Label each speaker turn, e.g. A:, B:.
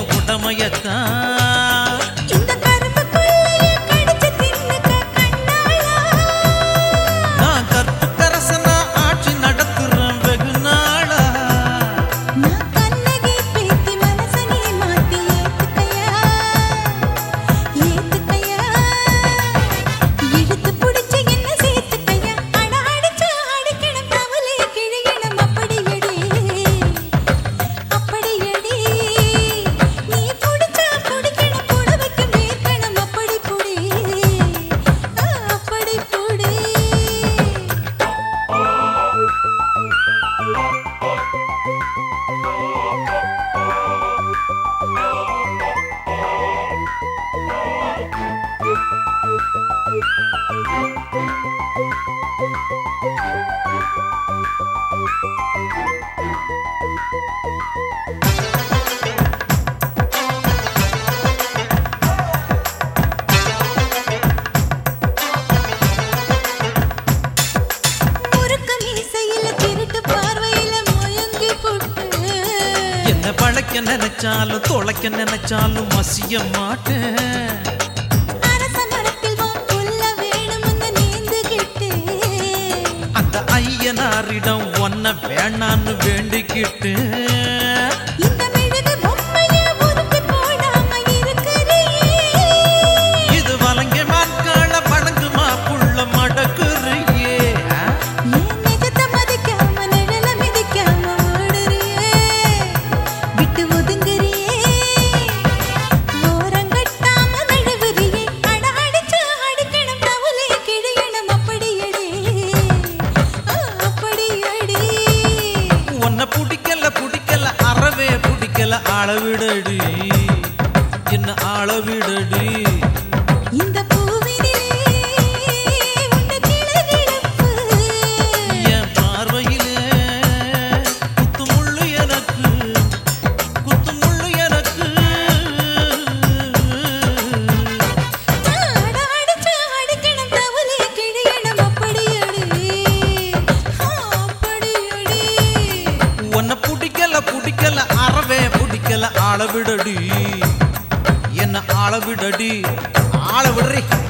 A: உடமையத்தான்
B: இந்த கரும்புக்குள்ளேயே கடிச்சு தின்னுக்க கண்ணாளா
A: நான் கற்புக்கரசனா ஆட்சி நடத்துறேன் வெகு நாளா
B: நான் கண்ணகி பேத்தி மனச நீ மாத்தி ஏத்துக்கையா இழுத்து புடிச்சு என்ன சேர்த்துக்கையா அட அடிச்சா அடிக்கணும் தவளை கிழியணும் அப்படியடி நீ புடிச்சா புடிக்கணும் புடவைக்கு மேற்கணும் அப்படி புடி அப்படி புடி முறுக்கு மீசையில திருட்டு பார்வையில மயங்கி போட்டு
A: என்ன பழைக்க நினைச்சாலும் தொலைக்க நினைச்சாலும் மசிய மாட்டேன்
B: அரச மரத்தில் உன் புல்ல வேணும்னு நீந்துகிட்டு
A: அந்த ஐயனாரிடம் ஒன்ன வேணான்னு வேண்டிக்கிட்டு
B: இந்த மெழுகு பொம்மைய உருட்டி போடாம இருக்கிறியே
A: இது வழங்க மாட்கால வழங்குமா புள்ள மடக்குறியே
B: ஏன் நிஜத்தை மதிக்காம நிழல மிதிக்காம ஓடுறியே விட்டு ஒதுங்குறியே ஓரங்கட்டாம நழுவுறியே அட அடிச்சா அடிக்கணும் தவளை கிழியணும் அப்படியடி அப்படியடி
A: உன்னை பிடிக்கல அறவே பிடிக்கல அளவிடடி என்ன அளவிடடி
B: இந்த பூவினிலே உன்னை கிளகிழப்பு
A: என் பார்வையிலே குத்துமுள்ளு எனக்கு
B: அட அடிச்சா அடிக்கணும் தவளை கிழியணும் அப்படியடி அப்படியடி
A: உன்னை பிடிக்கல அறவே பிடிக்கல அளவிடடி என்ன அளவிடடி ஆள விடுறி